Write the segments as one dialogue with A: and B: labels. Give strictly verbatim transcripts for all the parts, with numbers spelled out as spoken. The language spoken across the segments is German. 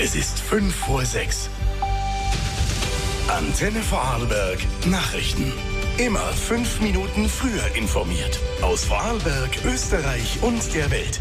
A: Es ist fünf vor sechs. Antenne Vorarlberg Nachrichten. Immer fünf Minuten früher informiert. Aus Vorarlberg, Österreich und der Welt.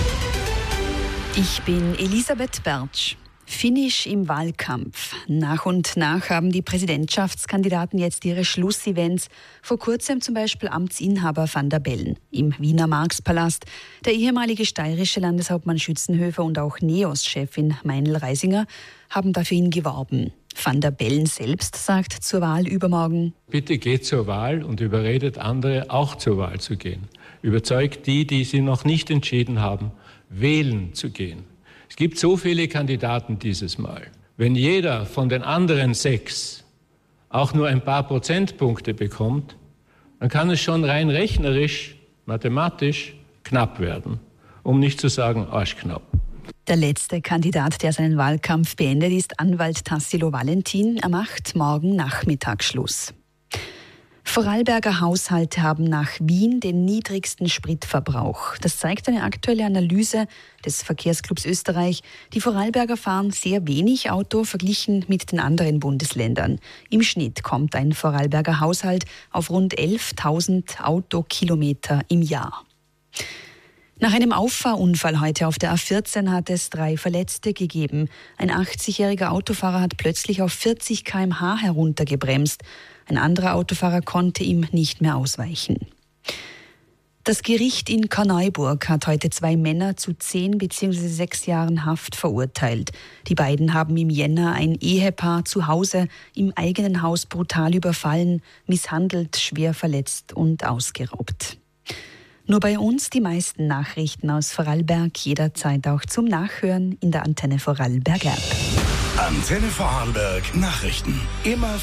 B: Ich bin Elisabeth Bertsch. Finish im Wahlkampf. Nach und nach haben die Präsidentschaftskandidaten jetzt ihre Schlussevents. Vor kurzem zum Beispiel Amtsinhaber van der Bellen im Wiener Marktpalast. Der ehemalige steirische Landeshauptmann Schützenhöfer und auch NEOS-Chefin Meinl Reisinger haben dafür ihn geworben. Van der Bellen selbst sagt zur Wahl übermorgen:
C: Bitte geht zur Wahl und überredet andere, auch zur Wahl zu gehen. Überzeugt die, die sie noch nicht entschieden haben, wählen zu gehen. Es gibt so viele Kandidaten dieses Mal. Wenn jeder von den anderen sechs auch nur ein paar Prozentpunkte bekommt, dann kann es schon rein rechnerisch, mathematisch knapp werden, um nicht zu sagen arschknapp.
B: Der letzte Kandidat, der seinen Wahlkampf beendet, ist Anwalt Tassilo Valentin. Er macht morgen Nachmittag Schluss. Vorarlberger Haushalte haben nach Wien den niedrigsten Spritverbrauch. Das zeigt eine aktuelle Analyse des Verkehrsclubs Österreich. Die Vorarlberger fahren sehr wenig Auto verglichen mit den anderen Bundesländern. Im Schnitt kommt ein Vorarlberger Haushalt auf rund elftausend Autokilometer im Jahr. Nach einem Auffahrunfall heute auf der A vierzehn hat es drei Verletzte gegeben. Ein achtzigjähriger Autofahrer hat plötzlich auf vierzig Kilometer pro Stunde heruntergebremst. Ein anderer Autofahrer konnte ihm nicht mehr ausweichen. Das Gericht in Korneuburg hat heute zwei Männer zu zehn bzw. sechs Jahren Haft verurteilt. Die beiden haben im Jänner ein Ehepaar zu Hause im eigenen Haus brutal überfallen, misshandelt, schwer verletzt und ausgeraubt. Nur bei uns die meisten Nachrichten aus Vorarlberg, jederzeit auch zum Nachhören in der Antenne Vorarlberg App.
A: Antenne Vorarlberg Nachrichten. Immer